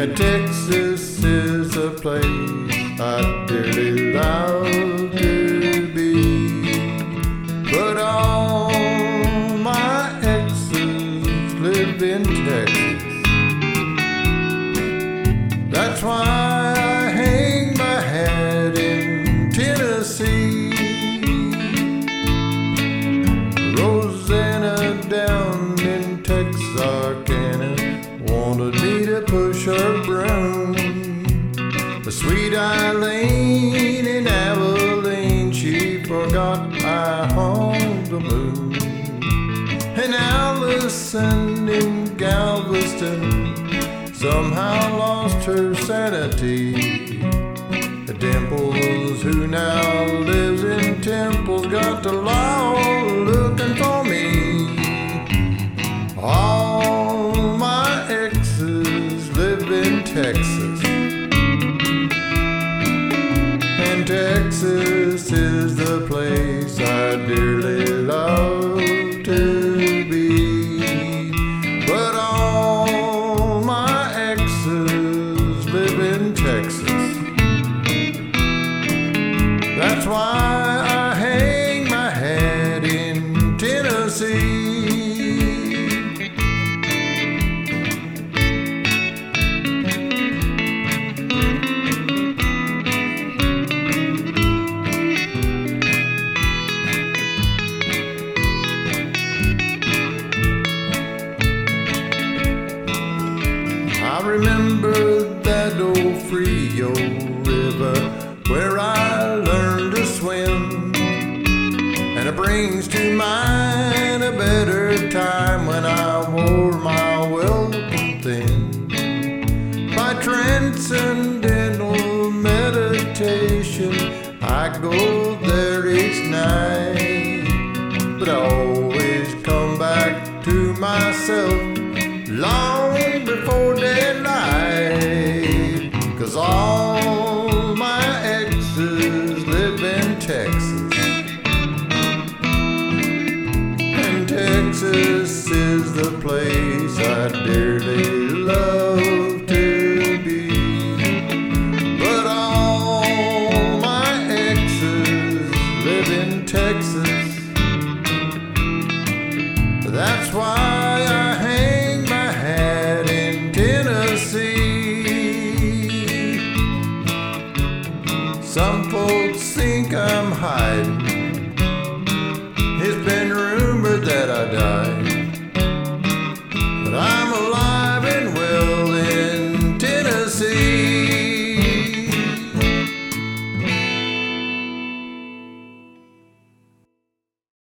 And Texas is a place I dearly love to be. But all my exes live in Texas. That's why I hang my hat in Tennessee. Rosanna down in Texarkana wanted me to push her broom. The sweet Eileen in Abilene, she forgot I hung the moon. And Allison in Galveston somehow lost her sanity. The Dimples, who now lives in Temples, got the law looking for me. All my exes live in Texas, and Texas is the place I dearly love to be. But all my exes live in Texas. That's why I hang my hat in Tennessee. I remember that old Frio River where I learned to swim, and it brings to mind a better time when I wore my welcome thin. By transcendental meditation, I go there each night, but I always come back to myself long before daylight, 'cause all my exes live in Texas, and Texas is the place I dearly love to be. But all my exes live in Texas. That's why I hang my hat in Tennessee. Some folks think I'm hiding